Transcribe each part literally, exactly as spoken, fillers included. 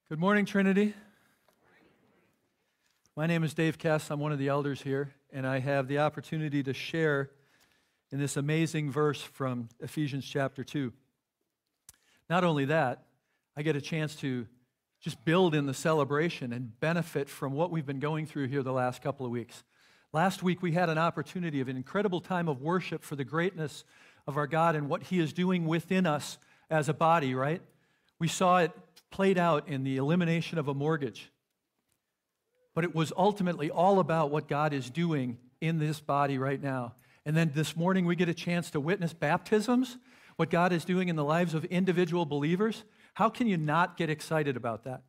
Good morning, Trinity. My name is Dave Kess. I'm one of the elders here, and I have the opportunity to share in this amazing verse from Ephesians chapter two. Not only that, I get a chance to just build in the celebration and benefit from what we've been going through here the last couple of weeks. Last week, we had an opportunity of an incredible time of worship for the greatness of our God and what He is doing within us as a body, right? We saw it played out in the elimination of a mortgage. But it was ultimately all about what God is doing in this body right now. And then this morning we get a chance to witness baptisms, what God is doing in the lives of individual believers. How can you not get excited about that?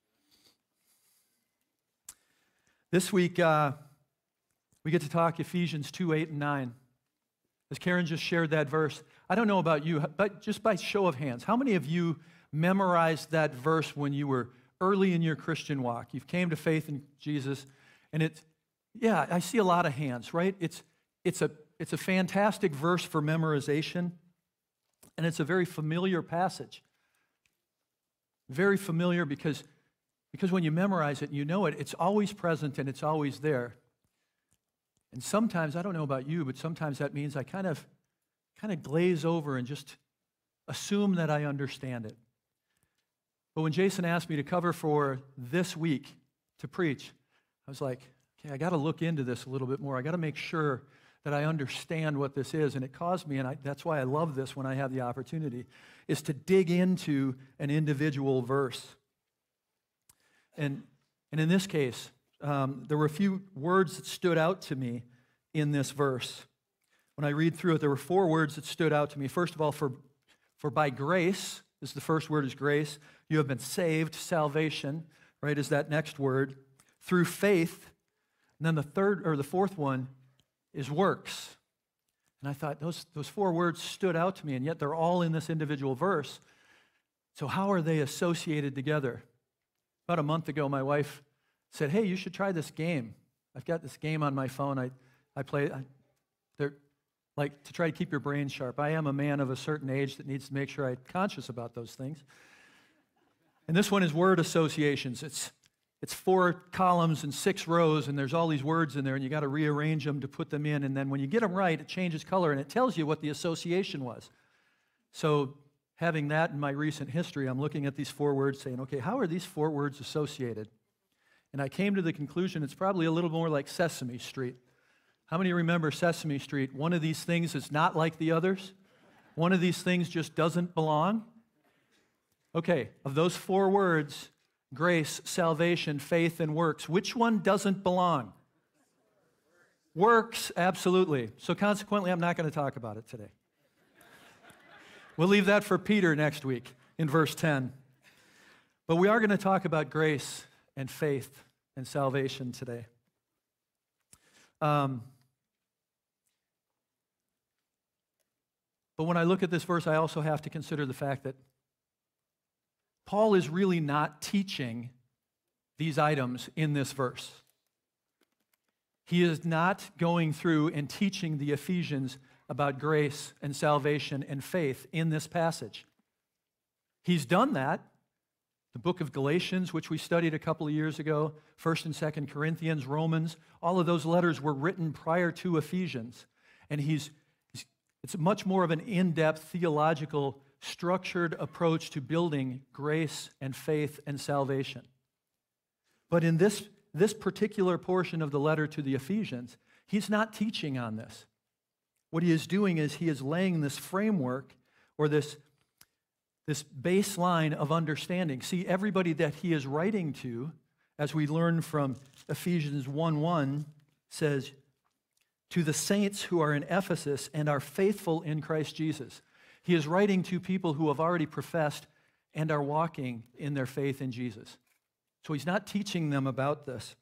This week uh, we get to talk Ephesians two, eight, and nine. As Karen just shared that verse, I don't know about you, but just by show of hands, how many of you memorized that verse when you were early in your Christian walk? You've came to faith in Jesus, and it's, yeah, I see a lot of hands, right? It's, it's, a, it's a fantastic verse for memorization, and it's a very familiar passage. Very familiar because, because when you memorize it and you know it, it's always present and it's always there. And sometimes, I don't know about you, but sometimes that means I kind of, kind of glaze over and just assume that I understand it. But when Jason asked me to cover for this week to preach, I was like, okay, I got to look into this a little bit more. I got to make sure that I understand what this is. And it caused me, and I, that's why I love this when I have the opportunity, is to dig into an individual verse. And, and in this case, um, there were a few words that stood out to me in this verse. When I read through it, there were four words that stood out to me. First of all, for, for by grace, this is the first word is grace. You have been saved, salvation, right, is that next word. Through faith. And then the third, or the fourth one is works. And I thought those, those four words stood out to me, and yet they're all in this individual verse. So how are they associated together? About a month ago, my wife said, hey, you should try this game. I've got this game on my phone. I, I play, I, they're like to try to keep your brain sharp. I am a man of a certain age that needs to make sure I'm conscious about those things. And this one is word associations. It's, it's four columns and six rows, and there's all these words in there, and you got to rearrange them to put them in, and then when you get them right, it changes color, and it tells you what the association was. So having that in my recent history, I'm looking at these four words saying, okay, how are these four words associated? And I came to the conclusion it's probably a little more like Sesame Street. How many remember Sesame Street? One of these things is not like the others. One of these things just doesn't belong. Okay, of those four words, grace, salvation, faith, and works, which one doesn't belong? Works, absolutely. So consequently, I'm not going to talk about it today. We'll leave that for Peter next week in verse ten. But we are going to talk about grace and faith and salvation today. Um, but when I look at this verse, I also have to consider the fact that Paul is really not teaching these items in this verse. He is not going through and teaching the Ephesians about grace and salvation and faith in this passage. He's done that. The book of Galatians, which we studied a couple of years ago, First and Second Corinthians, Romans, all of those letters were written prior to Ephesians. And he's, he's it's much more of an in-depth theological structured approach to building grace and faith and salvation. But in this, this particular portion of the letter to the Ephesians, he's not teaching on this. What he is doing is he is laying this framework or this, this baseline of understanding. See, everybody that he is writing to, as we learn from Ephesians one one, says, to the saints who are in Ephesus and are faithful in Christ Jesus. He is writing to people who have already professed and are walking in their faith in Jesus. So he's not teaching them about this.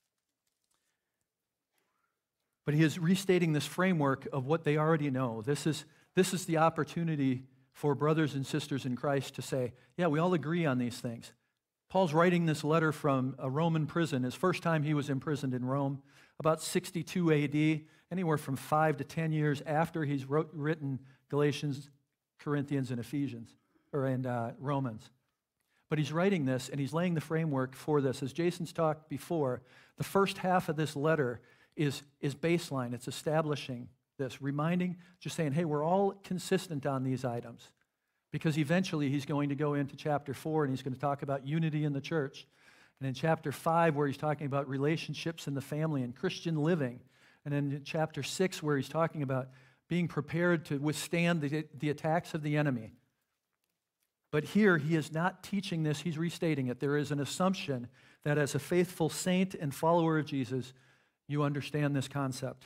But he is restating this framework of what they already know. This is, this is the opportunity for brothers and sisters in Christ to say, yeah, we all agree on these things. Paul's writing this letter from a Roman prison. His first time he was imprisoned in Rome, about sixty-two A D, anywhere from five to ten years after he's wrote, written Galatians, Corinthians, and Ephesians, or and uh, Romans. but he's writing this and he's laying the framework for this. As Jason's talked before, the first half of this letter is, is baseline. It's establishing this, reminding, just saying, hey, we're all consistent on these items. Because eventually he's going to go into chapter four and he's going to talk about unity in the church. And in chapter five, where he's talking about relationships in the family and Christian living. And then in chapter six, where he's talking about being prepared to withstand the, the attacks of the enemy. But here, he is not teaching this, he's restating it. There is an assumption that as a faithful saint and follower of Jesus, you understand this concept.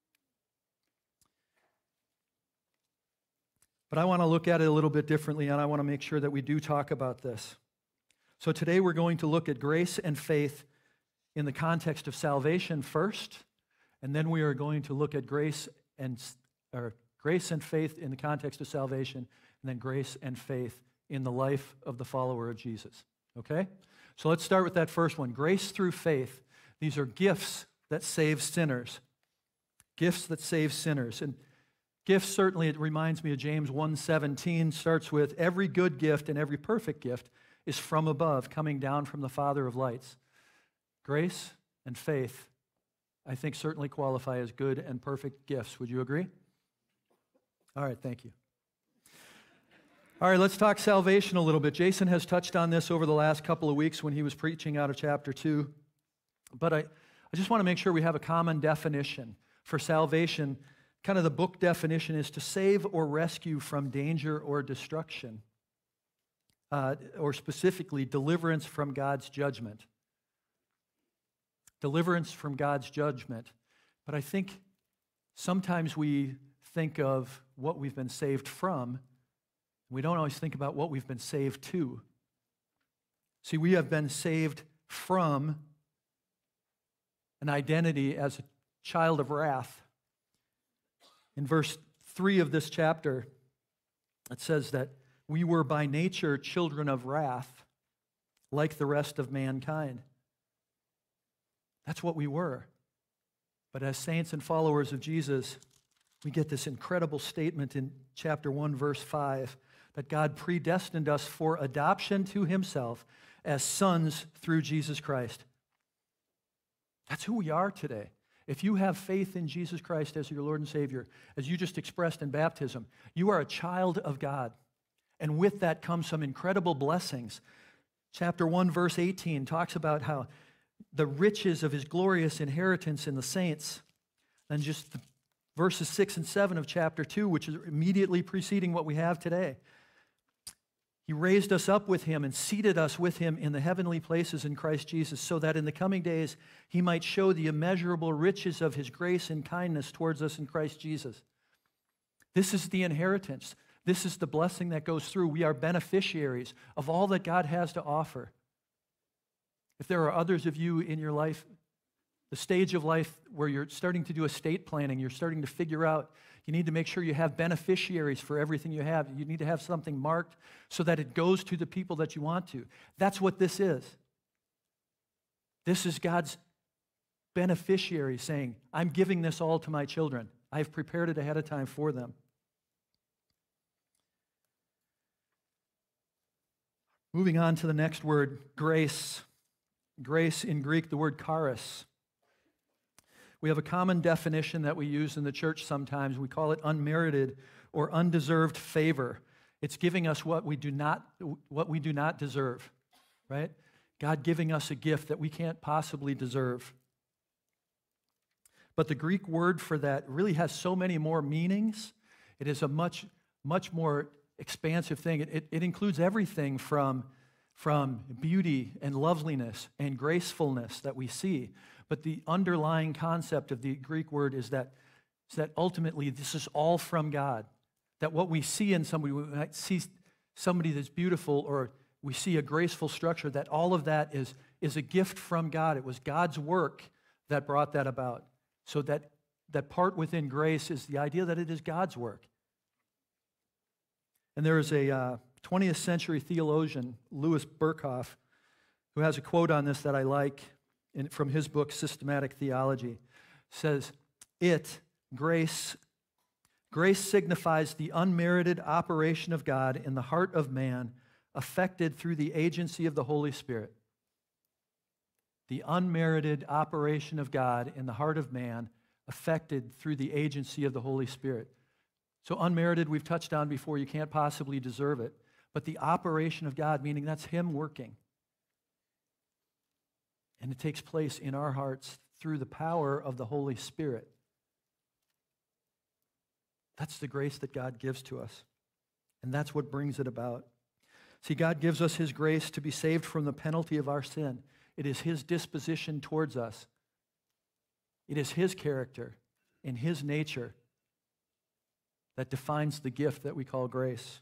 But I want to look at it a little bit differently, and I want to make sure that we do talk about this. So today we're going to look at grace and faith in the context of salvation first, and then we are going to look at grace and or grace and faith in the context of salvation, and then grace and faith in the life of the follower of Jesus. Okay? So let's start with that first one. Grace through faith. These are gifts that save sinners. Gifts that save sinners. And gifts, certainly, it reminds me of James one seventeen, starts with, every good gift and every perfect gift is from above, coming down from the Father of lights. Grace and faith, I think, certainly qualify as good and perfect gifts. Would you agree? All right, thank you. All right, let's talk salvation a little bit. Jason has touched on this over the last couple of weeks when he was preaching out of chapter two. But I, I just want to make sure we have a common definition for salvation. Kind of the book definition is to save or rescue from danger or destruction, uh, or specifically deliverance from God's judgment. Deliverance from God's judgment. But I think sometimes we think of what we've been saved from. We don't always think about what we've been saved to. See, we have been saved from an identity as a child of wrath. In verse three of this chapter, it says that we were by nature children of wrath, like the rest of mankind. That's what we were. But as saints and followers of Jesus, we get this incredible statement in chapter one, verse five, that God predestined us for adoption to himself as sons through Jesus Christ. That's who we are today. If you have faith in Jesus Christ as your Lord and Savior, as you just expressed in baptism, you are a child of God. And with that comes some incredible blessings. Chapter one, verse eighteen talks about how the riches of his glorious inheritance in the saints. And just the verses six and seven of chapter two, which is immediately preceding what we have today. He raised us up with him and seated us with him in the heavenly places in Christ Jesus, so that in the coming days he might show the immeasurable riches of his grace and kindness towards us in Christ Jesus. This is the inheritance. This is the blessing that goes through. We are beneficiaries of all that God has to offer. If there are others of you in your life, the stage of life where you're starting to do estate planning, you're starting to figure out, you need to make sure you have beneficiaries for everything you have. You need to have something marked so that it goes to the people that you want to. That's what this is. This is God's beneficiary saying, I'm giving this all to my children. I've prepared it ahead of time for them. Moving on to the next word, grace. Grace in Greek, the word charis. We have a common definition that we use in the church sometimes. We call it unmerited or undeserved favor. It's giving us what we do not, what we do not deserve, right? God giving us a gift that we can't possibly deserve. But the Greek word for that really has so many more meanings. It is a much, much more expansive thing. It, it, it includes everything from, from beauty and loveliness and gracefulness that we see. But the underlying concept of the Greek word is that, is that ultimately this is all from God. That what we see in somebody, we might see somebody that's beautiful or we see a graceful structure, that all of that is, is a gift from God. It was God's work that brought that about. So that, that part within grace is the idea that it is God's work. And there is a uh, twentieth century theologian, Louis Berkhoff, who has a quote on this that I like. In, from his book, Systematic Theology, says, it, grace, grace signifies the unmerited operation of God in the heart of man affected through the agency of the Holy Spirit. The unmerited operation of God in the heart of man, affected through the agency of the Holy Spirit. So unmerited, we've touched on before, you can't possibly deserve it. But the operation of God, meaning that's Him working. And it takes place in our hearts through the power of the Holy Spirit. That's the grace that God gives to us. And that's what brings it about. See, God gives us His grace to be saved from the penalty of our sin. It is His disposition towards us. It is His character and His nature that defines the gift that we call grace.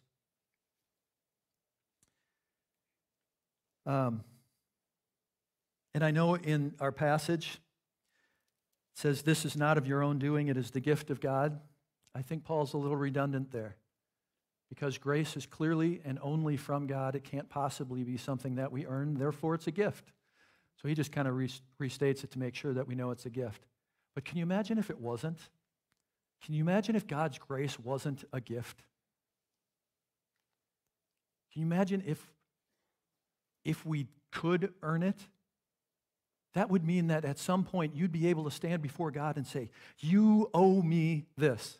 Um, and I know in our passage, it says, this is not of your own doing, it is the gift of God. I think Paul's a little redundant there. Because grace is clearly and only from God. It can't possibly be something that we earn, therefore it's a gift. So he just kind of restates it to make sure that we know it's a gift. But can you imagine if it wasn't? Can you imagine if God's grace wasn't a gift? Can you imagine if, if we could earn it? That would mean that at some point you'd be able to stand before God and say, you owe me this.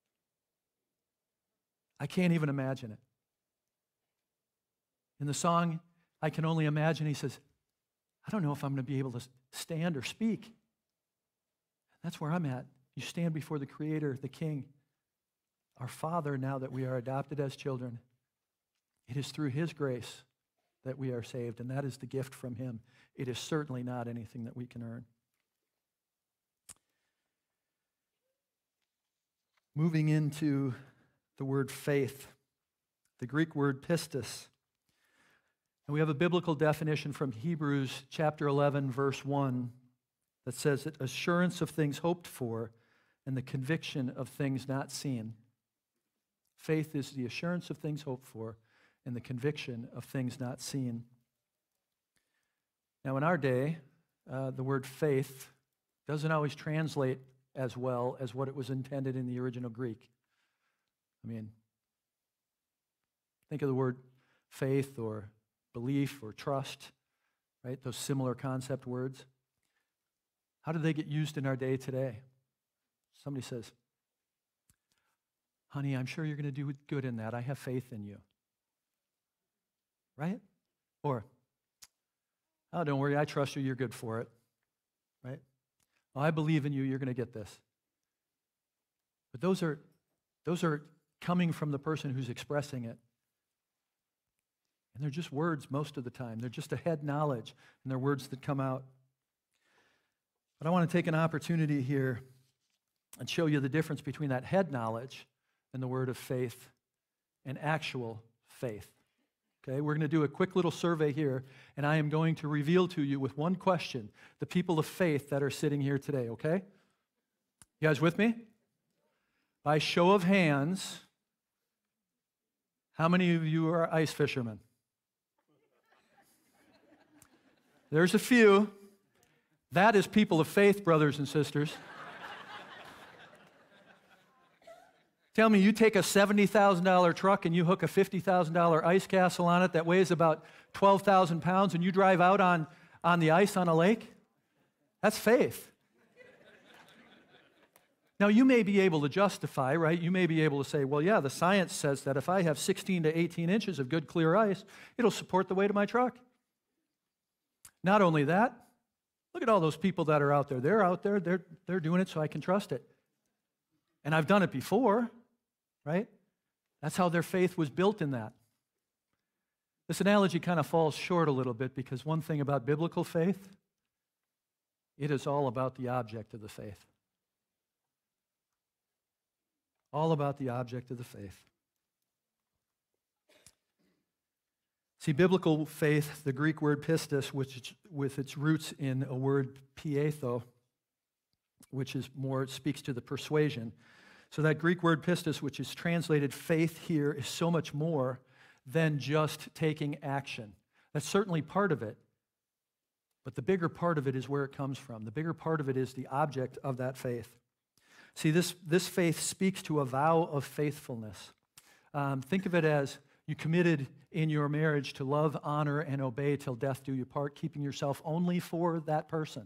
I can't even imagine it. In the song, I Can Only Imagine, he says, I don't know if I'm going to be able to stand or speak. That's where I'm at. You stand before the Creator, the King, our Father, now that we are adopted as children. It is through His grace that we are saved, and that is the gift from Him. It is certainly not anything that we can earn. Moving into the word faith, the Greek word pistis. And we have a biblical definition from Hebrews chapter eleven, verse one, that says that assurance of things hoped for and the conviction of things not seen. Faith is the assurance of things hoped for and the conviction of things not seen. Now, in our day, uh, the word faith doesn't always translate as well as what it was intended in the original Greek. I mean, think of the word faith or belief or trust, right? Those similar concept words. How do they get used in our day today? Somebody says, honey, I'm sure you're going to do good in that. I have faith in you. Right? Or, oh, don't worry, I trust you, you're good for it. Right? Oh, I believe in you, you're going to get this. But those are, those are coming from the person who's expressing it. And they're just words most of the time. They're just a head knowledge, and they're words that come out. But I want to take an opportunity here and show you the difference between that head knowledge and the word of faith and actual faith. Okay, we're going to do a quick little survey here, and I am going to reveal to you with one question the people of faith that are sitting here today, okay? You guys with me? By show of hands, how many of you are ice fishermen? There's a few. That is people of faith, brothers and sisters. Tell me, you take a seventy thousand dollars truck and you hook a fifty thousand dollars ice castle on it that weighs about twelve thousand pounds and you drive out on, on the ice on a lake? That's faith. Now, you may be able to justify, right? You may be able to say, well, yeah, the science says that if I have sixteen to eighteen inches of good, clear ice, it'll support the weight of my truck. Not only that, look at all those people that are out there. They're out there, they're, they're doing it so I can trust it. And I've done it before, right? That's how their faith was built in that. This analogy kind of falls short a little bit because one thing about biblical faith, it is all about the object of the faith. All about the object of the faith. See, biblical faith, the Greek word pistis, which with its roots in a word pietho, which is more, it speaks to the persuasion. So that Greek word pistis, which is translated faith here, is so much more than just taking action. That's certainly part of it. But the bigger part of it is where it comes from. The bigger part of it is the object of that faith. See, this, this faith speaks to a vow of faithfulness. Um, think of it as You committed in your marriage to love, honor, and obey till death do you part, keeping yourself only for that person.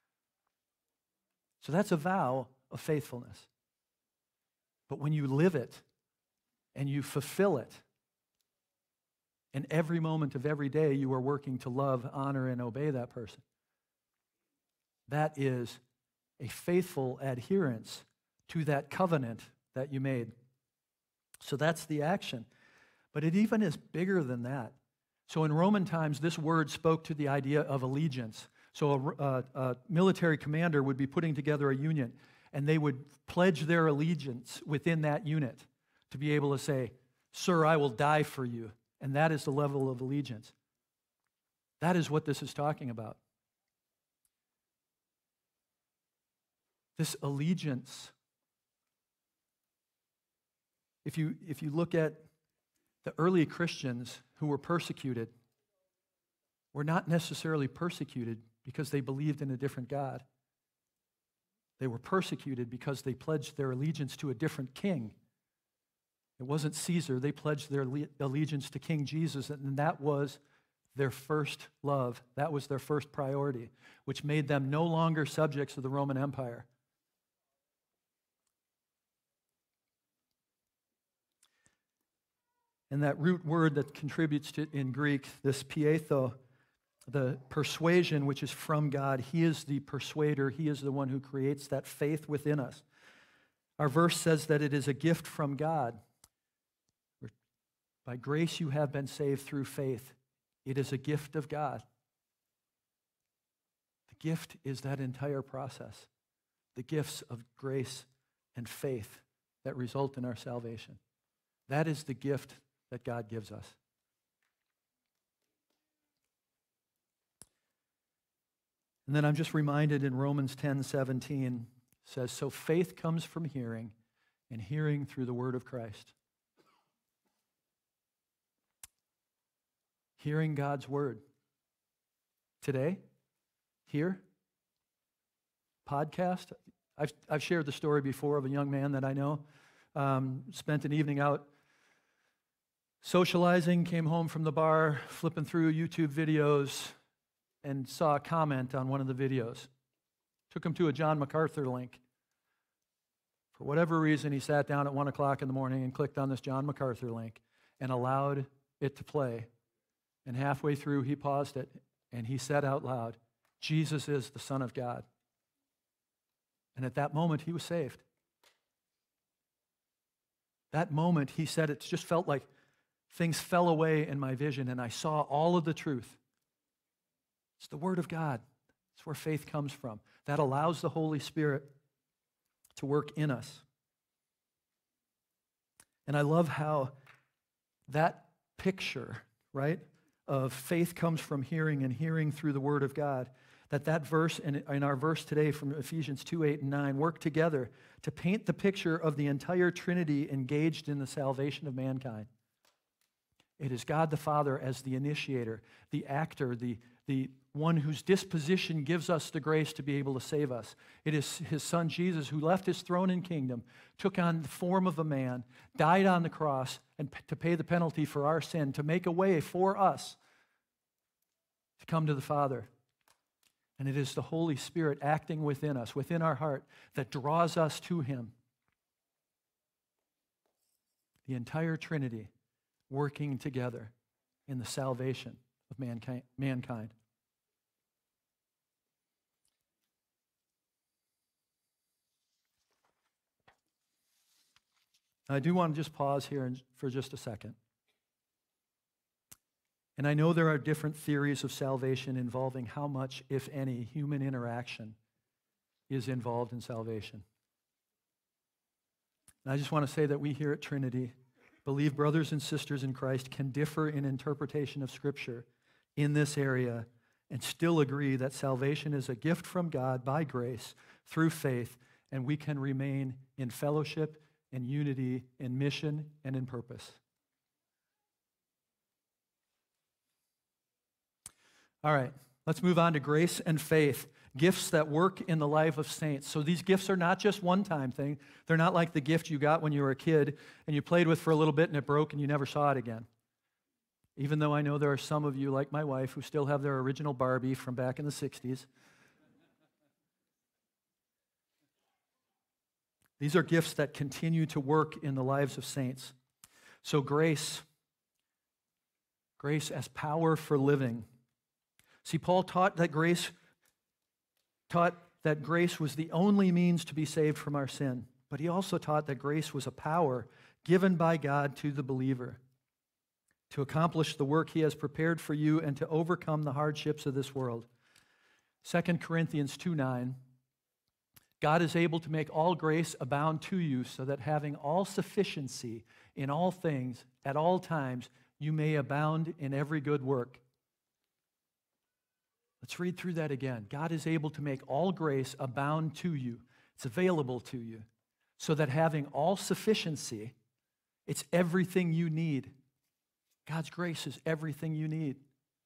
So that's a vow of faithfulness. But when you live it and you fulfill it, in every moment of every day you are working to love, honor, and obey that person, that is a faithful adherence to that covenant that you made. So that's the action. But it even is bigger than that. So in Roman times, this word spoke to the idea of allegiance. So a, a, a military commander would be putting together a unit, and they would pledge their allegiance within that unit to be able to say, "Sir, I will die for you." And that is the level of allegiance. That is what this is talking about. This allegiance. If you, if you look at the early Christians who were persecuted, were not necessarily persecuted because they believed in a different God. They were persecuted because they pledged their allegiance to a different king. It wasn't Caesar. They pledged their allegiance to King Jesus, and that was their first love. That was their first priority, which made them no longer subjects of the Roman Empire. And that root word that contributes to in Greek, this pietho, the persuasion which is from God, he is the persuader. He is the one who creates that faith within us. Our verse says that it is a gift from God. By grace you have been saved through faith. It is a gift of God. The gift is that entire process. The gifts of grace and faith that result in our salvation. That is the gift that God gives us. And then I'm just reminded in Romans ten seventeen, says, so faith comes from hearing, and hearing through the word of Christ. Hearing God's word. Today, here, podcast. I've, I've shared the story before of a young man that I know, um, spent an evening out socializing, came home from the bar, flipping through YouTube videos, and saw a comment on one of the videos. Took him to a John MacArthur link. For whatever reason, he sat down at one o'clock in the morning and clicked on this John MacArthur link and allowed it to play. And halfway through, he paused it, and he said out loud, Jesus is the Son of God. And at that moment, he was saved. That moment, he said, it just felt like things fell away in my vision, and I saw all of the truth. It's the Word of God. It's where faith comes from. That allows the Holy Spirit to work in us. And I love how that picture, right, of faith comes from hearing and hearing through the Word of God, that that verse and in our verse today from Ephesians two, eight, and nine work together to paint the picture of the entire Trinity engaged in the salvation of mankind. It is God the Father as the initiator, the actor, the, the one whose disposition gives us the grace to be able to save us. It is his Son Jesus who left his throne and kingdom, took on the form of a man, died on the cross and p- to pay the penalty for our sin, to make a way for us to come to the Father. And it is the Holy Spirit acting within us, within our heart, that draws us to him. The entire Trinity working together in the salvation of mankind. mankind. I do want to just pause here for just a second. And I know there are different theories of salvation involving how much, if any, human interaction is involved in salvation. And I just want to say that we here at Trinity believe brothers and sisters in Christ can differ in interpretation of Scripture in this area and still agree that salvation is a gift from God by grace through faith, and we can remain in fellowship and unity in mission and in purpose. All right, let's move on to grace and faith, gifts that work in the life of saints. So these gifts are not just one-time thing. They're not like the gift you got when you were a kid and you played with for a little bit and it broke and you never saw it again. even though I know there are some of you, like my wife, who still have their original Barbie from back in the sixties. These are gifts that continue to work in the lives of saints. So grace, grace as power for living. See, Paul taught that grace taught that grace was the only means to be saved from our sin, but he also taught that grace was a power given by God to the believer to accomplish the work he has prepared for you and to overcome the hardships of this world. Second Corinthians two nine, God is able to make all grace abound to you so that having all sufficiency in all things at all times, you may abound in every good work. Let's read through that again. God is able to make all grace abound to you. It's available to you so that having all sufficiency, it's everything you need. God's grace is everything you need.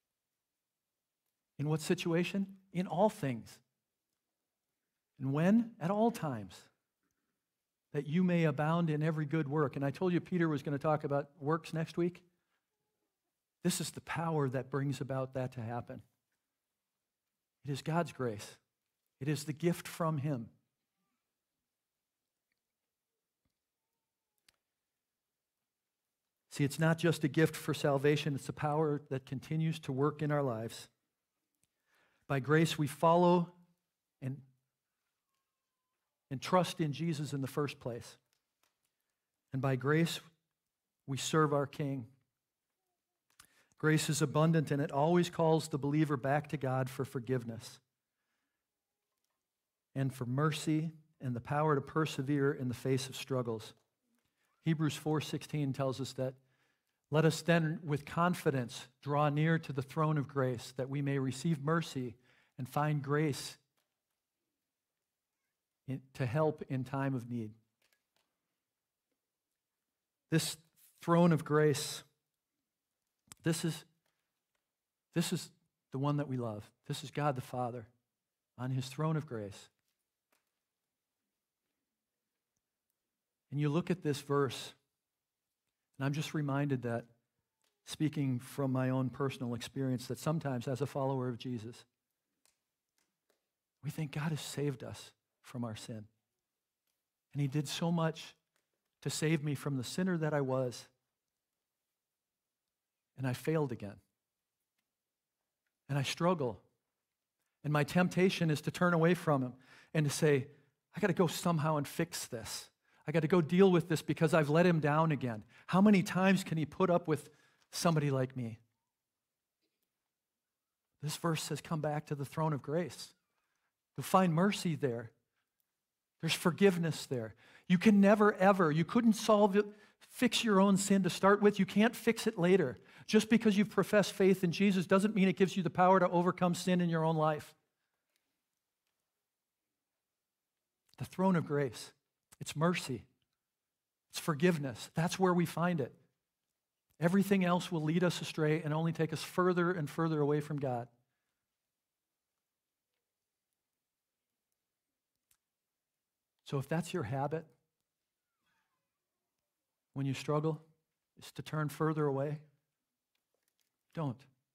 In what situation? In all things. And when? At all times. That you may abound in every good work. And I told you Peter was going to talk about works next week. This is the power that brings about that to happen. It is God's grace. It is the gift from Him. See, it's not just a gift for salvation, it's a power that continues to work in our lives. By grace, we follow and and trust in Jesus in the first place. And by grace, we serve our King. Grace is abundant, and it always calls the believer back to God for forgiveness and for mercy and the power to persevere in the face of struggles. Hebrews four sixteen tells us that, let us then with confidence draw near to the throne of grace, that we may receive mercy and find grace to help in time of need. This throne of grace, this is, this is the one that we love. This is God the Father on His throne of grace. And you look at this verse, and I'm just reminded that, speaking from my own personal experience, that sometimes as a follower of Jesus, we think God has saved us from our sin. And He did so much to save me from the sinner that I was. And I failed again. And I struggle. And my temptation is to turn away from Him and to say, I got to go somehow and fix this. I got to go deal with this because I've let Him down again. How many times can He put up with somebody like me? This verse says, come back to the throne of grace. You'll find mercy there. There's forgiveness there. You can never, ever, you couldn't solve it, fix your own sin to start with. You can't fix it later. Just because you've professed faith in Jesus doesn't mean it gives you the power to overcome sin in your own life. The throne of grace. It's mercy. It's forgiveness. That's where we find it. Everything else will lead us astray and only take us further and further away from God. So if that's your habit, when you struggle, is to turn further away, don't.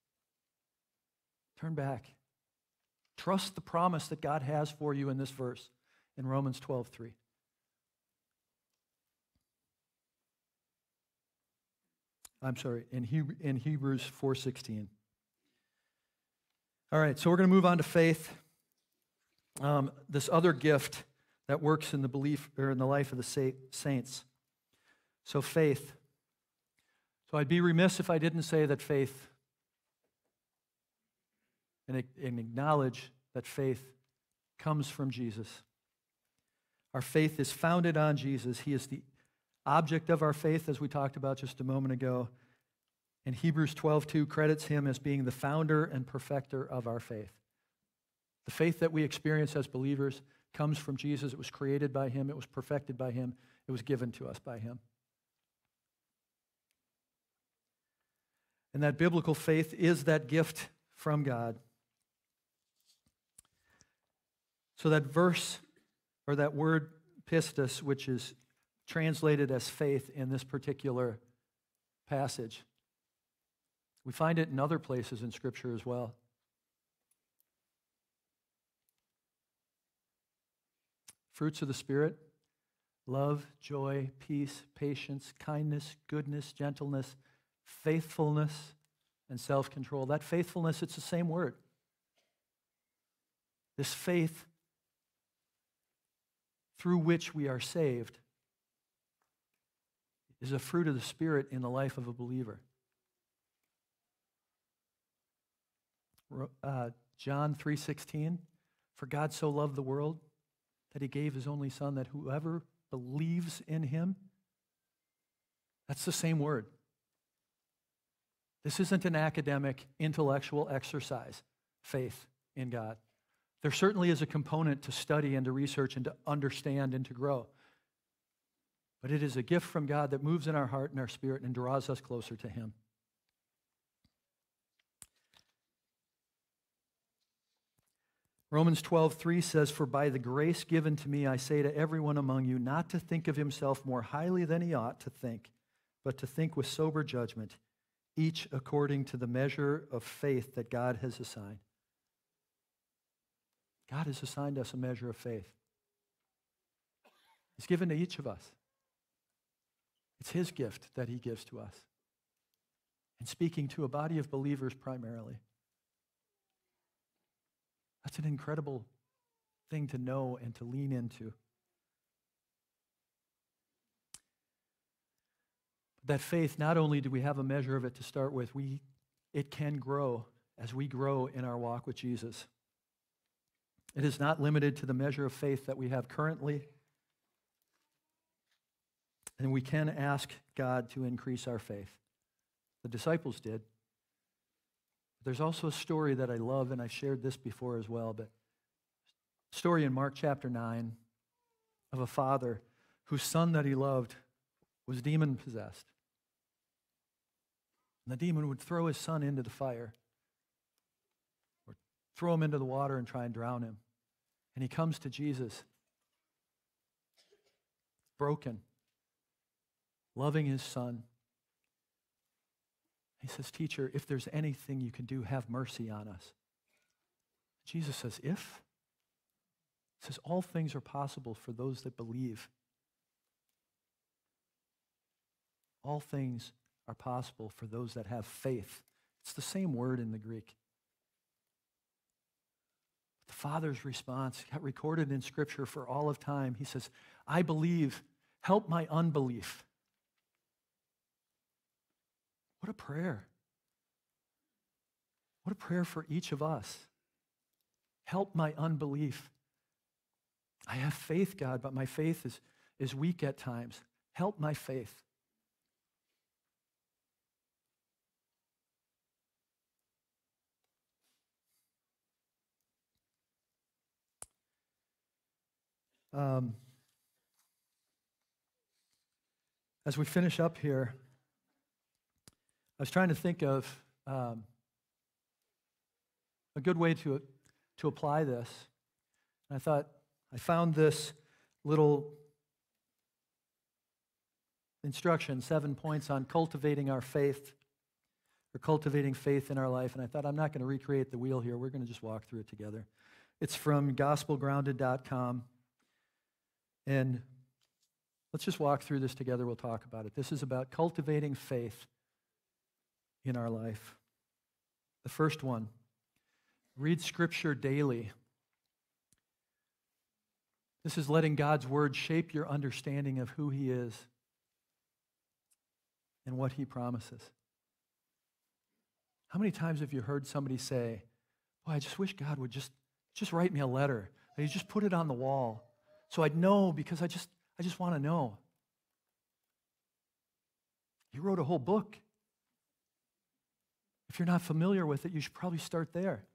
Turn back. Trust the promise that God has for you in this verse in Romans twelve three. I'm sorry, in, Hebrew, in Hebrews four sixteen. All right, so we're going to move on to faith. Um, this other gift that works in the belief or in the life of the saints. So faith. So I'd be remiss if I didn't say that faith and, and acknowledge that faith comes from Jesus. Our faith is founded on Jesus. He is the object of our faith, as we talked about just a moment ago. And Hebrews twelve two credits Him as being the founder and perfecter of our faith. The faith that we experience as believers comes from Jesus. It was created by Him. It was perfected by Him. It was given to us by Him. And that biblical faith is that gift from God. So that verse, or that word pistis, which is translated as faith in this particular passage, We find it in other places in Scripture as well. Fruits of the Spirit: love, joy, peace, patience, kindness, goodness, gentleness, faithfulness, and self-control. That faithfulness, it's the same word. This faith through which we are saved is a fruit of the Spirit in the life of a believer. Uh, John three sixteen, for God so loved the world that he gave his only Son, that whoever believes in him, that's the same word. This isn't an academic, intellectual exercise, faith in God. There certainly is a component to study and to research and to understand and to grow. But it is a gift from God that moves in our heart and our spirit and draws us closer to him. Romans twelve three says, for by the grace given to me, I say to everyone among you, not to think of himself more highly than he ought to think, but to think with sober judgment, each according to the measure of faith that God has assigned. God has assigned us a measure of faith. He's given to each of us. It's his gift that he gives to us. And speaking to a body of believers primarily. That's an incredible thing to know and to lean into. That faith, not only do we have a measure of it to start with, we it can grow as we grow in our walk with Jesus. It is not limited to the measure of faith that we have currently. And we can ask God to increase our faith. The disciples did. There's also a story that I love, and I've shared this before as well, but a story in Mark chapter nine of a father whose son that he loved was demon-possessed. And the demon would throw his son into the fire or throw him into the water and try and drown him. And he comes to Jesus, broken, loving his son. He says, teacher, if there's anything you can do, have mercy on us. Jesus says, if? He says, all things are possible for those that believe. All things are possible for those that have faith. It's the same word in the Greek. The Father's response got recorded in Scripture for all of time. He says, I believe, help my unbelief. What a prayer. What a prayer for each of us. Help my unbelief. I have faith, God, but my faith is, is weak at times. Help my faith. Um, as we finish up here, I was trying to think of um, a good way to, to apply this. And I thought, I found this little instruction, seven points on cultivating our faith, or cultivating faith in our life. And I thought, I'm not going to recreate the wheel here. We're going to just walk through it together. It's from gospel grounded dot com. And let's just walk through this together. We'll talk about it. This is about cultivating faith in our life. The first one, read Scripture daily. This is letting God's Word shape your understanding of who He is and what He promises. How many times have you heard somebody say, boy, I just wish God would just, just write me a letter. He'd just put it on the wall so I'd know, because I just, I just want to know. He wrote a whole book. If you're not familiar with it, you should probably start there.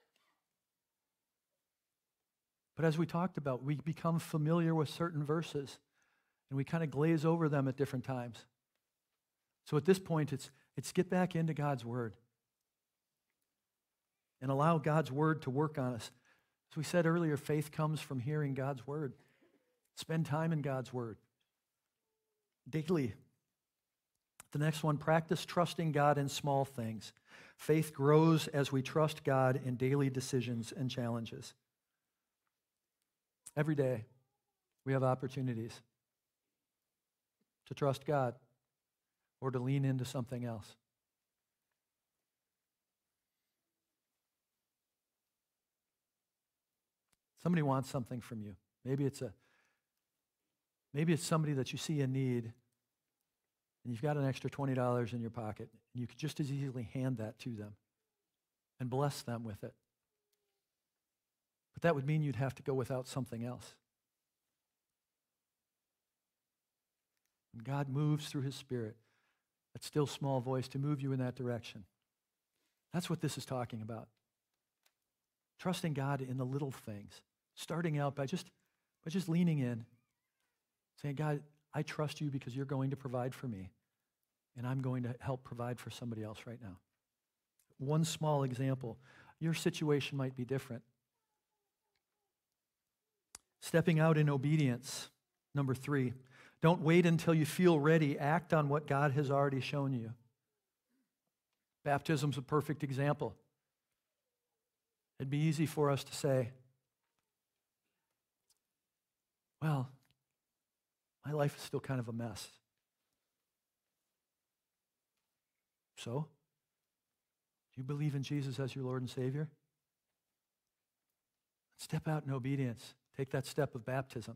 But as we talked about, we become familiar with certain verses, and we kind of glaze over them at different times. So at this point, it's, it's get back into God's Word and allow God's Word to work on us. As we said earlier, faith comes from hearing God's Word. Spend time in God's Word daily. The next one, practice trusting God in small things. Faith grows as we trust God in daily decisions and challenges. Every day, we have opportunities to trust God or to lean into something else. Somebody wants something from you. Maybe it's a maybe it's somebody that you see in need, and you've got an extra twenty dollars in your pocket, and you could just as easily hand that to them and bless them with it. But that would mean you'd have to go without something else. And God moves through his Spirit, that still small voice, to move you in that direction. That's what this is talking about. Trusting God in the little things. Starting out by just, by just leaning in, saying, God, I trust you because you're going to provide for me, and I'm going to help provide for somebody else right now. One small example. Your situation might be different. Stepping out in obedience, number three. Don't wait until you feel ready. Act on what God has already shown you. Baptism's a perfect example. It'd be easy for us to say, well, my life is still kind of a mess. So, do you believe in Jesus as your Lord and Savior? Step out in obedience. Take that step of baptism.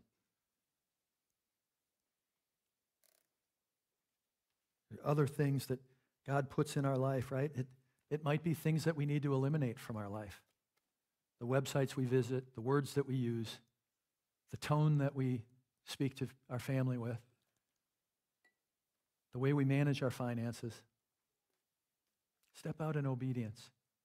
There are other things that God puts in our life, right? It, it might be things that we need to eliminate from our life. The websites we visit, the words that we use, the tone that we speak to our family with, the way we manage our finances. Step out in obedience.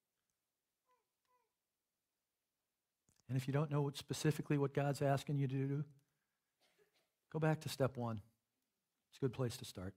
And if you don't know what specifically what God's asking you to do, go back to step one. It's a good place to start.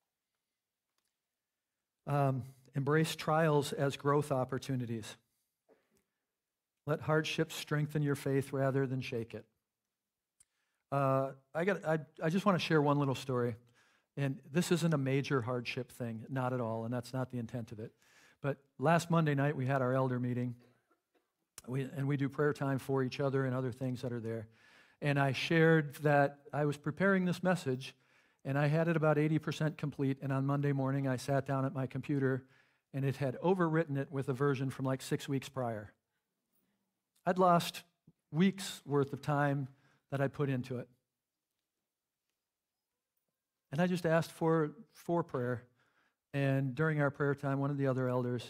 Um, embrace trials as growth opportunities. Let hardships strengthen your faith rather than shake it. Uh, I got. I, I just want to share one little story. And this isn't a major hardship thing, not at all, and that's not the intent of it. But last Monday night, we had our elder meeting, we, and we do prayer time for each other and other things that are there. And I shared that I was preparing this message, and I had it about eighty percent complete, and on Monday morning, I sat down at my computer, and it had overwritten it with a version from like six weeks prior. I'd lost weeks' worth of time that I put into it. And I just asked for, for prayer. And during our prayer time, one of the other elders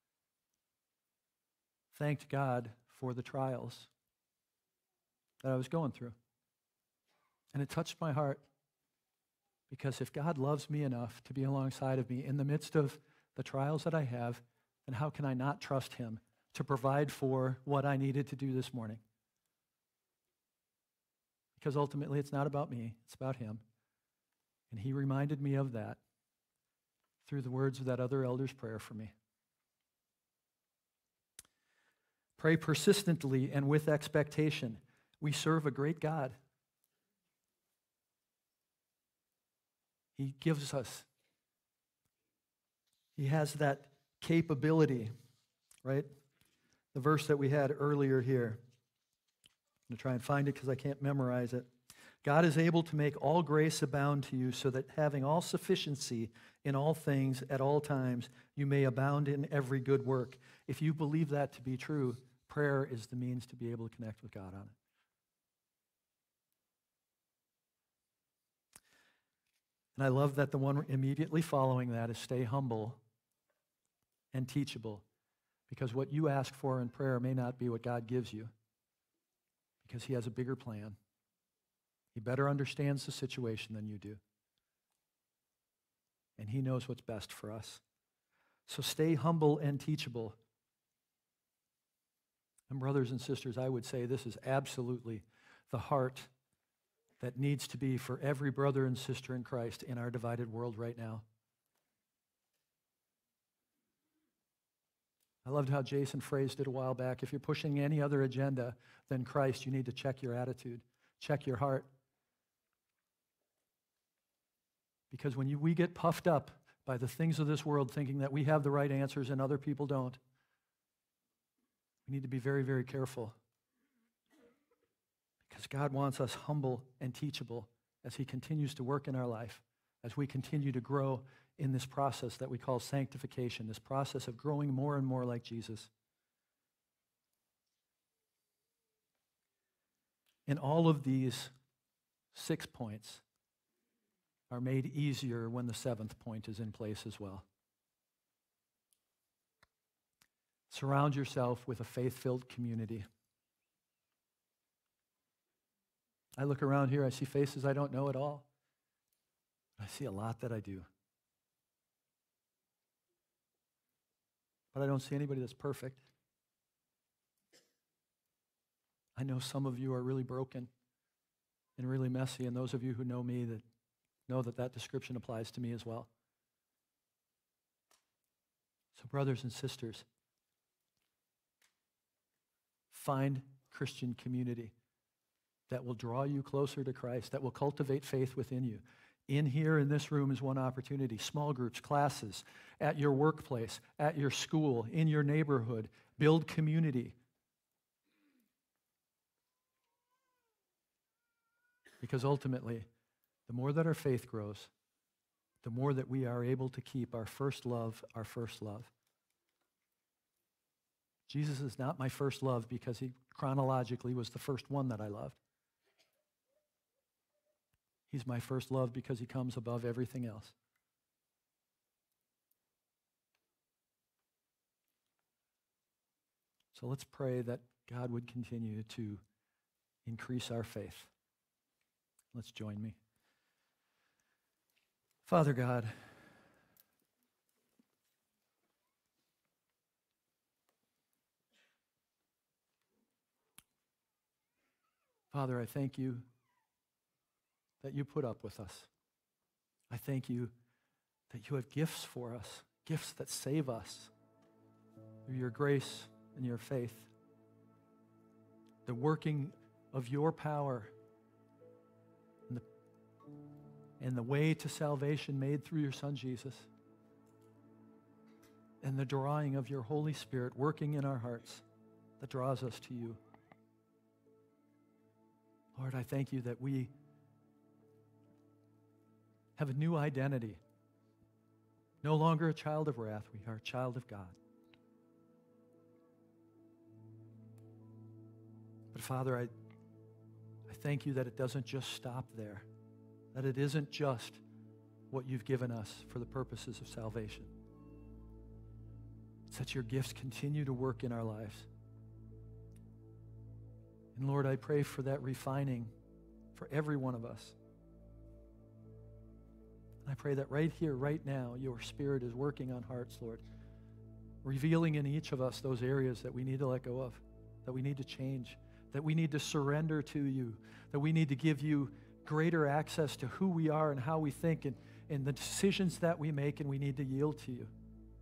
thanked God for the trials that I was going through. And it touched my heart, because if God loves me enough to be alongside of me in the midst of the trials that I have, then how can I not trust him to provide for what I needed to do this morning? Because ultimately it's not about me, it's about him. And he reminded me of that through the words of that other elder's prayer for me. Pray persistently and with expectation. We serve a great God. He gives us, he has that capability, right? The verse that we had earlier here. I'm going to try and find it because I can't memorize it. God is able to make all grace abound to you, so that having all sufficiency in all things at all times, you may abound in every good work. If you believe that to be true, prayer is the means to be able to connect with God on it. And I love that the one immediately following that is stay humble and teachable, because what you ask for in prayer may not be what God gives you, because he has a bigger plan. He better understands the situation than you do. And he knows what's best for us. So stay humble and teachable. And brothers and sisters, I would say this is absolutely the heart that needs to be for every brother and sister in Christ in our divided world right now. I loved how Jason phrased it a while back. If you're pushing any other agenda than Christ, you need to check your attitude, check your heart. Because when you, we get puffed up by the things of this world, thinking that we have the right answers and other people don't. We need to be very, very careful, because God wants us humble and teachable as he continues to work in our life, as we continue to grow in this process that we call sanctification, this process of growing more and more like Jesus. And all of these six points are made easier when the seventh point is in place as well. Surround yourself with a faith-filled community. I look around here, I see faces I don't know at all. I see a lot that I do. But I don't see anybody that's perfect. I know some of you are really broken and really messy, and those of you who know me that know that that description applies to me as well. So brothers and sisters, find Christian community that will draw you closer to Christ, that will cultivate faith within you. In here, in this room, is one opportunity. Small groups, classes, at your workplace, at your school, in your neighborhood. Build community. Because ultimately, the more that our faith grows, the more that we are able to keep our first love our first love. Jesus is not my first love because he chronologically was the first one that I loved. He's my first love because he comes above everything else. So let's pray that God would continue to increase our faith. Let's join me. Father God, Father, I thank you that you put up with us. I thank you that you have gifts for us, gifts that save us through your grace and your faith. The working of your power and the, and the way to salvation made through your Son Jesus. And the drawing of your Holy Spirit working in our hearts that draws us to you. Lord, I thank you that we have a new identity. No longer a child of wrath, we are a child of God. But Father, I, I thank you that it doesn't just stop there, that it isn't just what you've given us for the purposes of salvation. It's that your gifts continue to work in our lives. And Lord, I pray for that refining for every one of us. I pray that right here, right now, your Spirit is working on hearts, Lord, revealing in each of us those areas that we need to let go of, that we need to change, that we need to surrender to you, that we need to give you greater access to who we are and how we think and, and the decisions that we make, and we need to yield to you.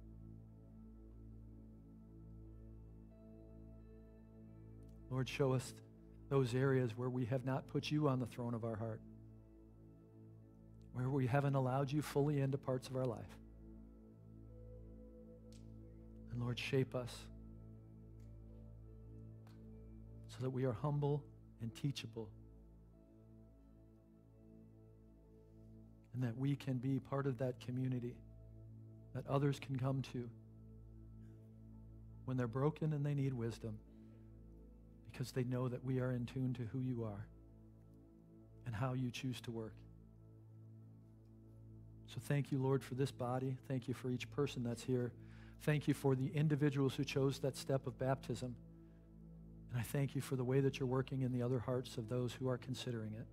Lord, show us those areas where we have not put you on the throne of our heart, where we haven't allowed you fully into parts of our life. And Lord, shape us so that we are humble and teachable, and that we can be part of that community that others can come to when they're broken and they need wisdom, because they know that we are in tune to who you are and how you choose to work. So thank you, Lord, for this body. Thank you for each person that's here. Thank you for the individuals who chose that step of baptism. And I thank you for the way that you're working in the other hearts of those who are considering it.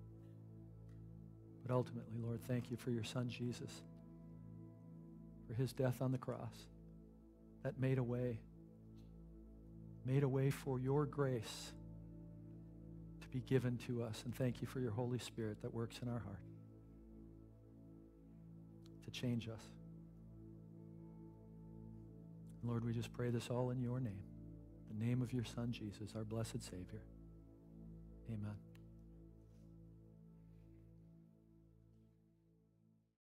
But ultimately, Lord, thank you for your Son, Jesus, for his death on the cross that made a way, made a way for your grace to be given to us. And thank you for your Holy Spirit that works in our heart to change us. Lord, we just pray this all in your name, the name of your Son, Jesus, our blessed Savior. Amen.